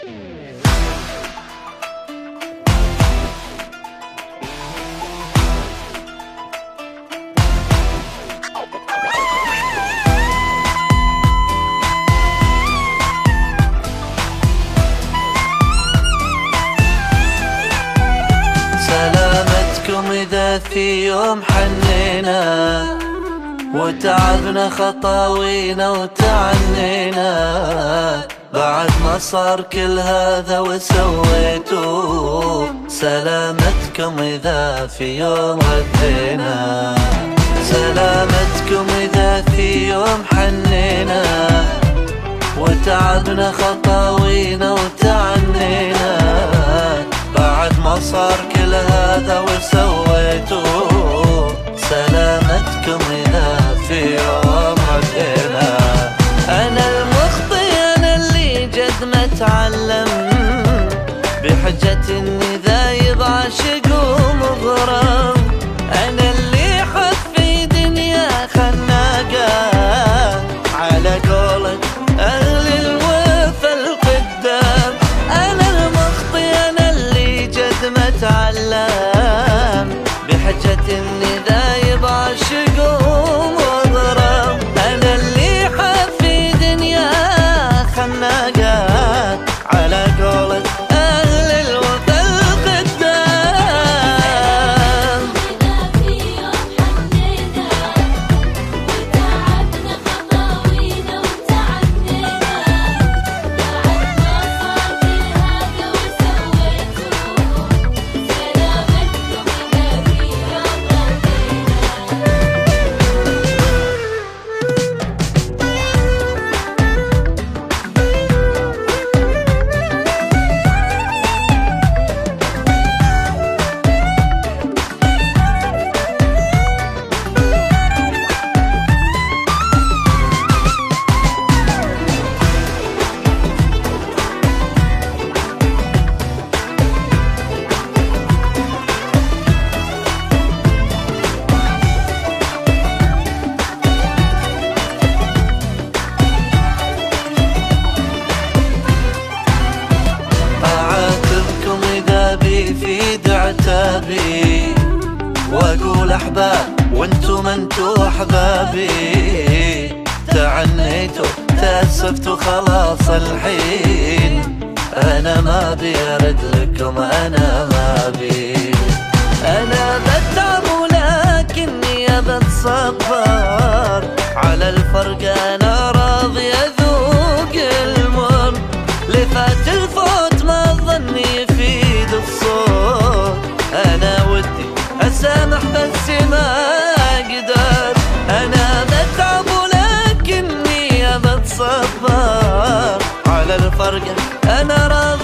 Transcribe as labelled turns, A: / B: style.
A: سلامتكم إذا في يوم حنينا وتعبنا خطاوينا وتعنينا، بعد ما صار كل هذا وسويتوه. سلامتكم إذا في يوم غدينا، سلامتكم إذا في يوم حنينا وتعبنا خطاوينا وتعنينا، بعد ما صار كل هذا وسويتوه. سلامتكم إذا في يوم غدينا. أنا المخطي، أنا اللي جد ما تعلم، بحجة إني ذايب عاشق ومغرم. أنا اللي حط في دنيا خناقة، على قولة أهل الوفا القدام. أنا المخطي، أنا اللي جد ما تعلم، بحجة إني ذايب عاشق ومغرم. أنا اللي حط في دنيا خناقات، على قولة أهل الوفا القدام.
B: في يوم حنينا وتعبنا خطاوينا وتعنينا، بعد ما صار كل هذا وسويتوه. سلامتكم إذا في يوم
A: في عتابي واقول احباب وانتم احبابي. تعنيتوا تاسفتوا خلاص الحين، انا ما بيرد لكم، انا ما بي. انا بتعب ولكني بتصبر، على الفرق انا راضي اذوق المر. لفات الفوت ما ظني يفيد الصوت، انا ودي اسامح بس ما اقدر. انا بتعب ولكني بتصبر، على الفرقة انا راضي